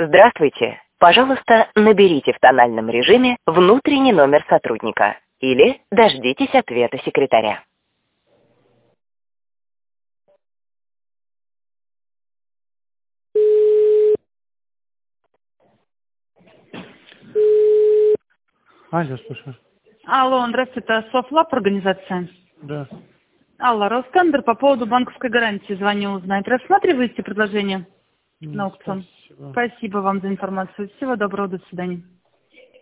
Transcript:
Здравствуйте. Пожалуйста, наберите в тональном режиме внутренний номер сотрудника или дождитесь ответа секретаря. Алло, слушаю. Алло, здравствуйте, это Софлаб организация? Да. Алло, Ростендер по поводу банковской гарантии звоню узнать. Рассматриваете предложение на аукцион? Спасибо. Спасибо вам за информацию. Всего доброго, до свидания.